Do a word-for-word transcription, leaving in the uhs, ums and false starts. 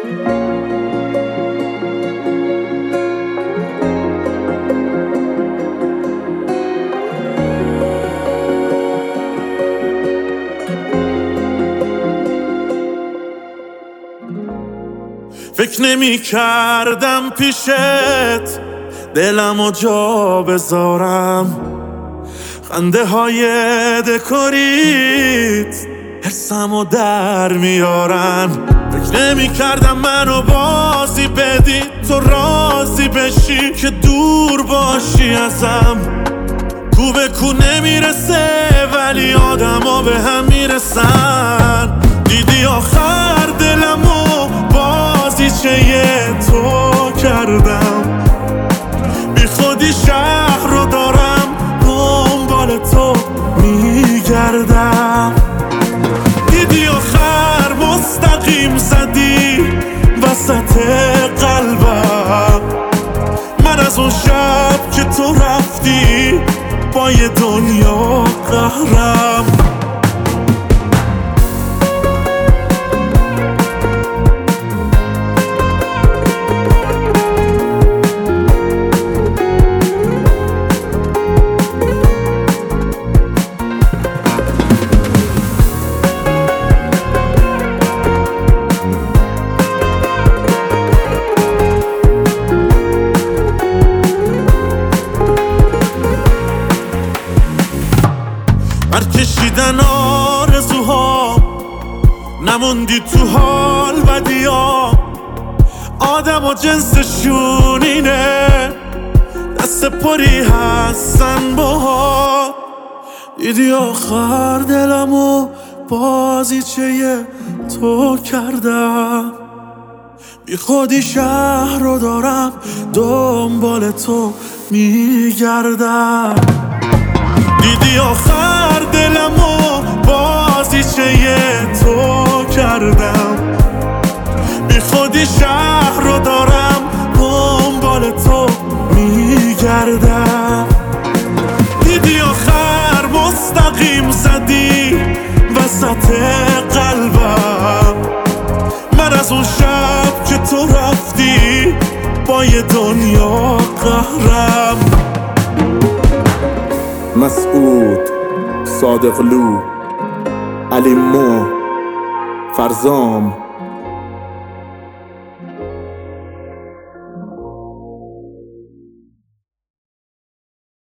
فکر نمی کردم پیشت دلمو جا بذارم، خنده های دکوریت حرسمو در میارن. فکر نمی کردم منو بازی بدی، تو راضی بشی که دور باشی ازم. کو به کو نمیرسه ولی آدما به هم میرسن. دیدی آخر دلمو بازیچه تو کردم، بی خودی شهر رو دارم دنبال تو میگردم. دیدی آخر مستقیم زدی وسط قلبم، من از اون شب که تو رفتی با یه دنیا قهرم. برکشیدن آرزوها نموندی تو حال بدیام. آدم و جنسشون اینه دست پری هستن باها. دیدی آخر دلمو بازیچه تو کردم، بی خودی شهر رو دارم دنبال تو میگردم. دیدی آخر دلمو بازیچه تو کردم، بی خودی شهر رو دارم دنبال تو میگردم. دیدی آخر مستقیم زدی وسط قلبم، من از اون شب که تو رفتی با یه دنیا قهرم. مسعود، صادقلو، علی مو، فرزام